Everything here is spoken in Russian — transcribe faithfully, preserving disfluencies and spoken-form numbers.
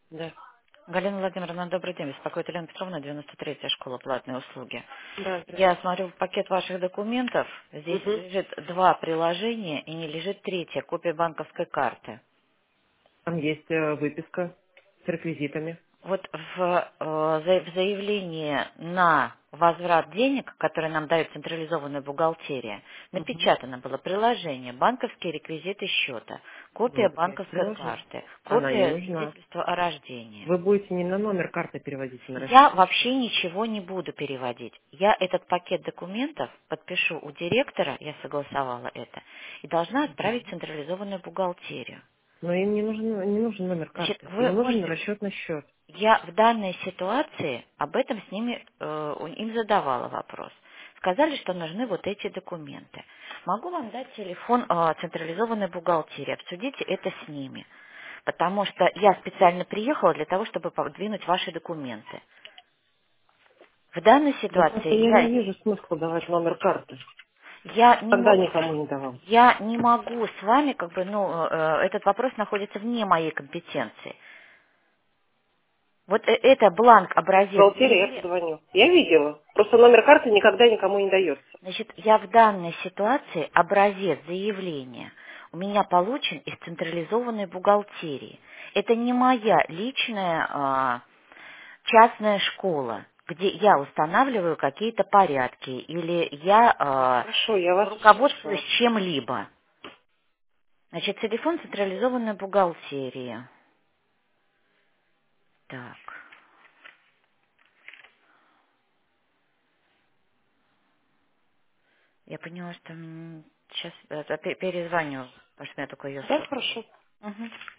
Да. Галина Владимировна, добрый день. Беспокоит Елена Петровна, девяносто третья школа платные услуги. Да, Я здравствуйте. смотрю в пакет ваших документов. Здесь Угу. лежит два приложения и не лежит третье, копия банковской карты. Там есть э, выписка с реквизитами. Вот в, э, за- в заявлении на возврат денег, которые нам дает централизованная бухгалтерия, Угу. напечатано было приложение, банковские реквизиты счета, копия Вот, есть банковской приложение. карты, Она не копия нужна. свидетельства о рождении. Вы будете не на номер карты переводить, а на Я расчетный вообще счет. ничего не буду переводить. Я этот пакет документов подпишу у директора, я согласовала это, и должна отправить в централизованную бухгалтерию. Но им не нужен, не нужен номер Значит, карты. вы Им нужен можете... расчетный счет. Я в данной ситуации об этом с ними, э, у- им задавала вопрос. Сказали, что нужны вот эти документы. Могу вам дать телефон э, централизованной бухгалтерии, обсудите это с ними. Потому что я специально приехала для того, чтобы подвинуть ваши документы. В данной Ну, просто ситуации я не я, вижу смысла давать номер карты. я, не, Тогда мо- никому не давал. я не могу с вами, как бы, ну, э, этот вопрос находится вне моей компетенции. Вот э- это бланк, В образец бухгалтерии я заявления. позвоню. Я видела. Просто номер карты никогда никому не дается. Значит, я в данной ситуации образец заявления у меня получен из централизованной бухгалтерии. Это не моя личная а, частная школа, где я устанавливаю какие-то порядки или я а, Хорошо, я вас руководствуюсь услышала. чем-либо. Значит, телефон централизованной бухгалтерии. Так, я поняла, что сейчас перезвоню, потому что у меня только ее Да, сотовый. хорошо. Мгм.